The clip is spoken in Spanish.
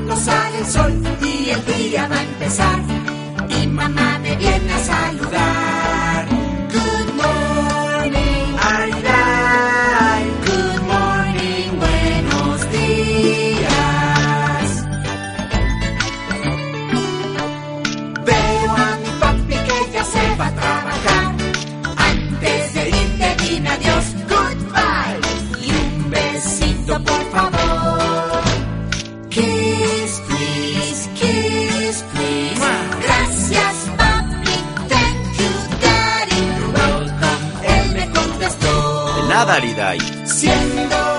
cuando sale el sol y el día va a empezar. Y mamá me viene a saludar. Good morning, ay, good morning, buenos días. Veo a mi papi que ya se va a trabajar. Antes de irte dime adiós, goodbye. Y un besito por favor. Kiss, please, kiss, please. Gracias, papi, thank you, daddy. You're welcome, él me contestó. De nada, Aridai. Siendo